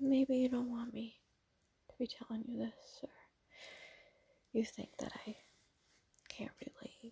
maybe you don't want me to be telling you this, or you think that I can't relate.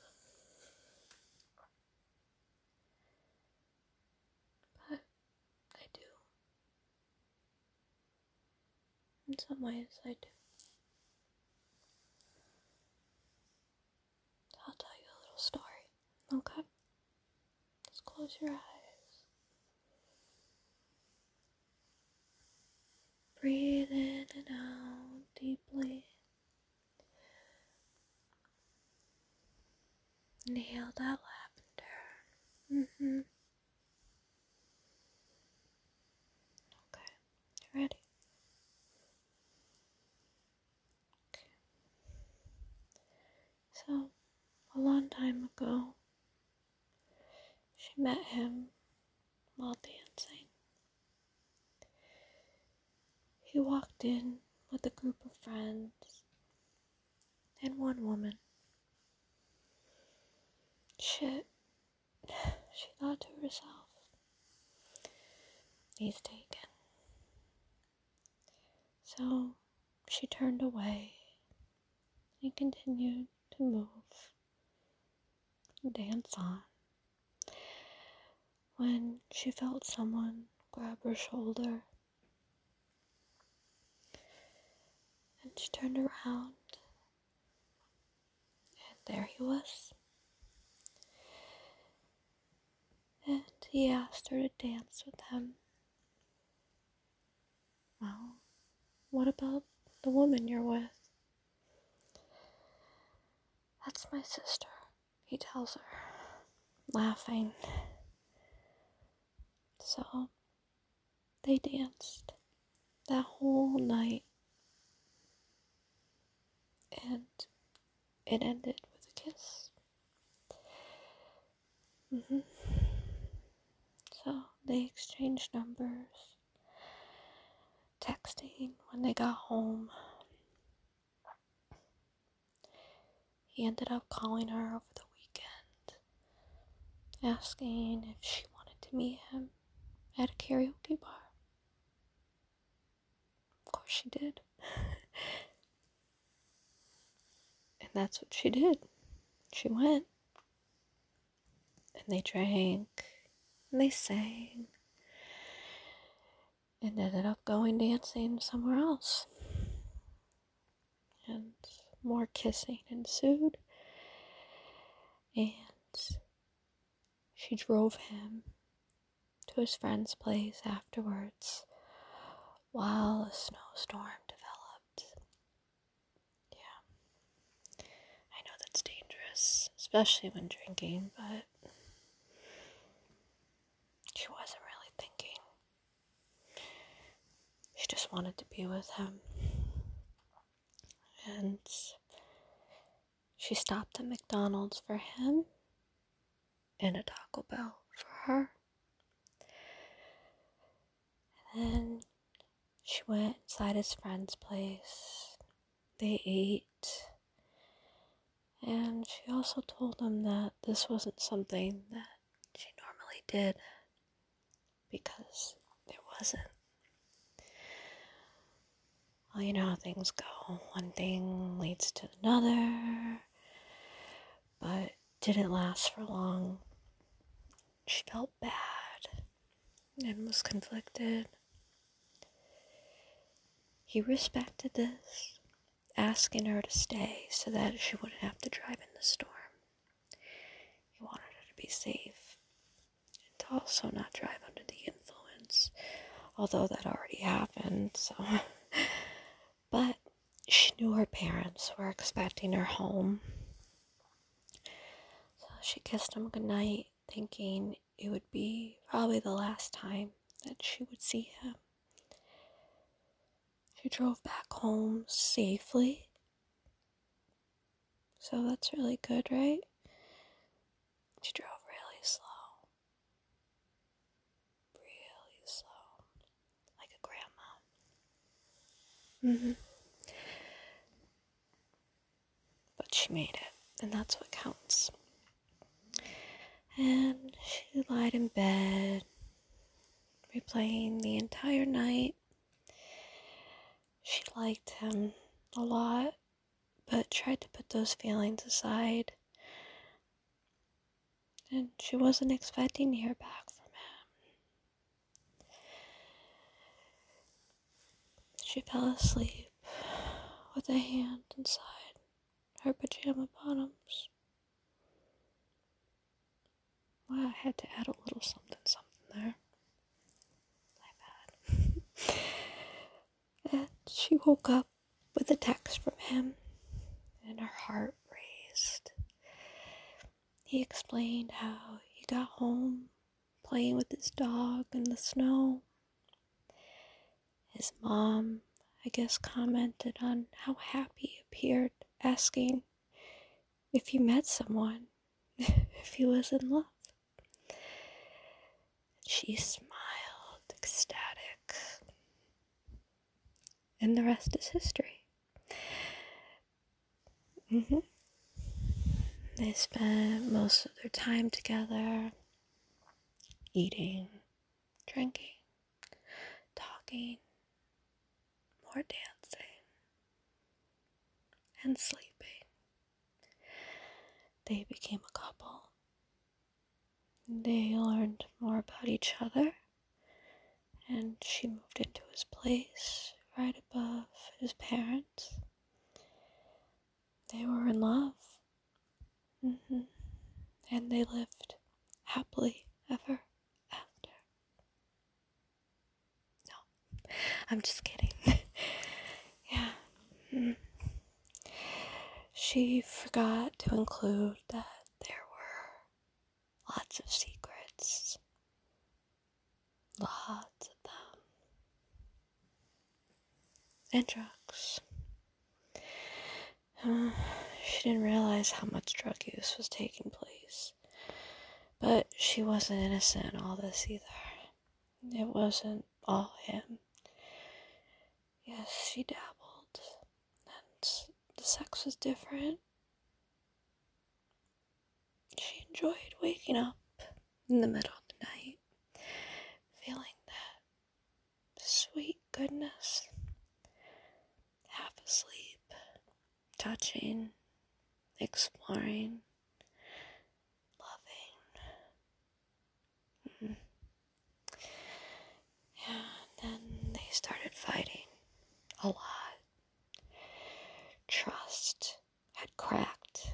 But I do. In some ways, I do. I'll tell you a little story, okay? Just close your eyes. Breathe in and out deeply. Inhale that lavender. Okay, you ready? Okay. So, a long time ago, she met him while dancing. He walked in with a group of friends and one woman. Shit, she thought to herself, he's taken. So she turned away and continued to move and dance on when she felt someone grab her shoulder. And she turned around, and there he was. And he asked her to dance with him. Well, what about the woman you're with? That's my sister, he tells her, laughing. So, they danced that whole night, and it ended with a kiss. So, they exchanged numbers, texting when they got home. He ended up calling her over the weekend, asking if she wanted to meet him at a karaoke bar. Of course she did. And that's what she did. She went. And they drank. And they sang. And ended up going dancing somewhere else. And more kissing ensued. And she drove him to his friend's place afterwards while a snowstorm developed. Yeah. I know that's dangerous, especially when drinking, but she wasn't really thinking. She just wanted to be with him. And she stopped at McDonald's for him and a Taco Bell for her. And then she went inside his friend's place. They ate. And she also told him that this wasn't something that she normally did, because there wasn't. Well, you know how things go. One thing leads to another. But didn't last for long. She felt bad and was conflicted. He respected this, asking her to stay so that she wouldn't have to drive in the storm. He wanted her to be safe and to also not drive under the influence, although that already happened, so. But she knew her parents were expecting her home. So she kissed him goodnight, thinking it would be probably the last time that she would see him. She drove back home safely. So that's really good, right? She drove really slow. Really slow. Like a grandma. But she made it, and that's what counts. And she lied in bed, replaying the entire night She liked him a lot, but tried to put those feelings aside. And she wasn't expecting to hear back from him. She fell asleep with a hand inside her pajama bottoms. Well, I had to add a little something there. My bad. And she woke up with a text from him, and her heart raced. He explained how he got home playing with his dog in the snow. His mom, I guess, commented on how happy he appeared, asking if he met someone, if he was in love. She smiled, ecstatic. And the rest is history. They spent most of their time together, eating, drinking, talking, more dancing, and sleeping. They became a couple. They learned more about each other, and she moved into his place right above his parents. They were in love. And they lived happily ever after. No, I'm just kidding. Yeah. She forgot to include that there were lots of secrets. Lots of them. And drugs. She didn't realize how much drug use was taking place. But she wasn't innocent in all this either. It wasn't all him. Yes, she dabbled. And the sex was different. She enjoyed waking up in the middle of the night, feeling that sweet goodness, half asleep, touching, exploring, loving. Yeah, and then they started fighting a lot. Trust had cracked,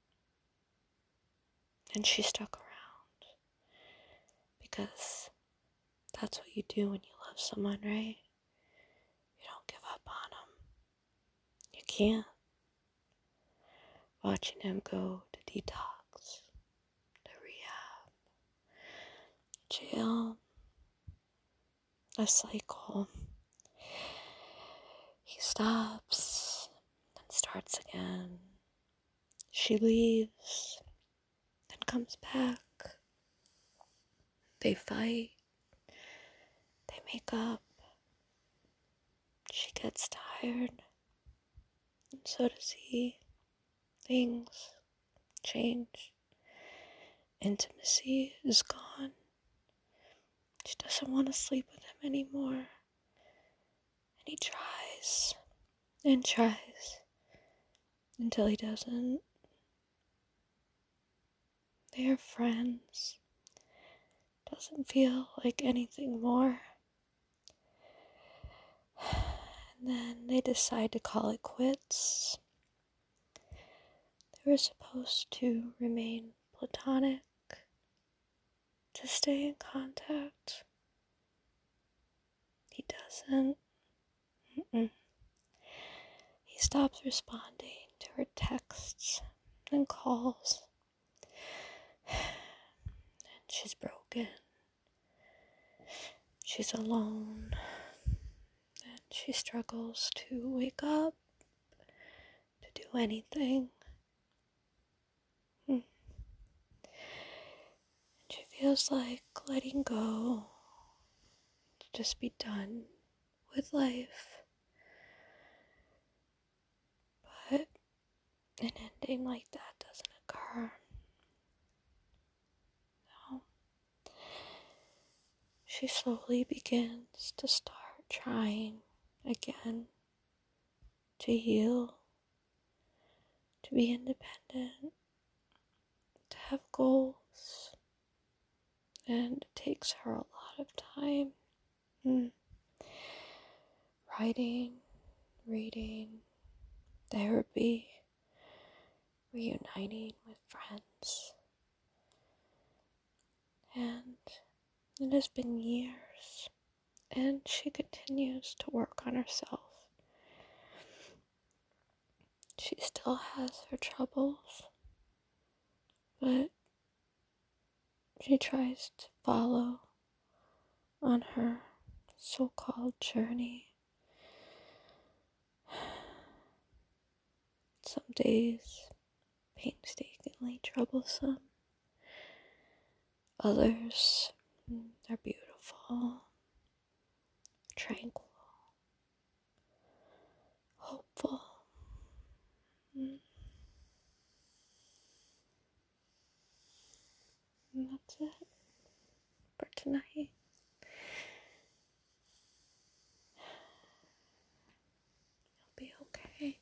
and she stuck around because that's what you do when you love someone, right? You don't give up on them. You can't. Watching him go to detox, to rehab, jail, a cycle. He stops and starts again. She leaves, then comes back. They fight. They make up. She gets tired, and so does he. Things change. Intimacy is gone. She doesn't want to sleep with him anymore. And he tries and tries until he doesn't. They are friends. Doesn't feel like anything more. And then they decide to call it quits. They were supposed to remain platonic, to stay in contact. He doesn't. He stops responding to her texts and calls. And she's broken. She's alone. And she struggles to wake up, to do anything. And she feels like letting go, to just be done with life. But an ending like that doesn't occur. No. She slowly begins to start trying again to heal, to be independent, to have goals. And it takes her a lot of time. Writing, reading, therapy, reuniting with friends. And it has been years, and she continues to work on herself. She still has her troubles, but she tries to follow on her so-called journey. Some days painstakingly troublesome. Others are beautiful, tranquil, hopeful. And that's it for tonight. You'll be okay.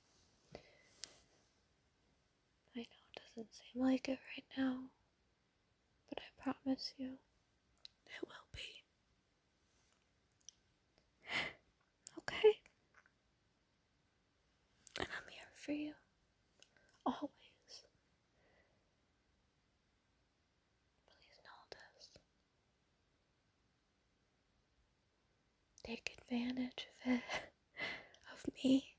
I know it doesn't seem like it right now, but I promise you, it will be. Okay? And I'm here for you. Always. Please know this. Take advantage of it. Of me.